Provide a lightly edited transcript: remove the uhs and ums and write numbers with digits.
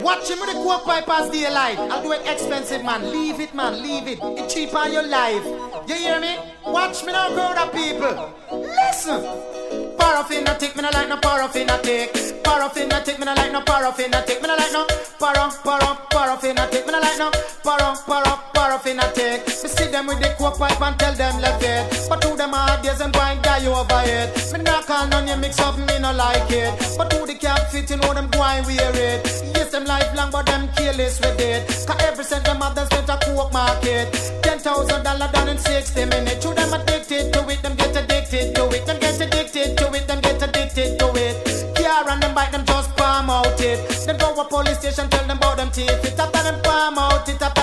Watch him with the coke pipe as daylight. I'll do it expensive, man. Leave it, man. Leave it. It's cheap on your life. You hear me? Watch me now, crowd of people. Listen. Paraffin I take, me no like no paraffin I take. Paraffin I take, me no like no paraffin I take. Me no like no paraffin I take. Me no like no paraffin I take. Me see them with the coke pipe and tell them left it. But to them hard days and wine die over it. Me not call none you mix up, me no like it. But to the cap fit, you know them go and wear it. Yes, them lifelong, but them careless with it. Cause every cent them have them spent a coke market. $10,000 done in 60 minutes. To them addicted to it, them get addicted to it. Them get addicted to it, them get addicted to it. Car and them bike, them just palm out it. Then go to police station, tell them about them teeth. It after them palm out it, after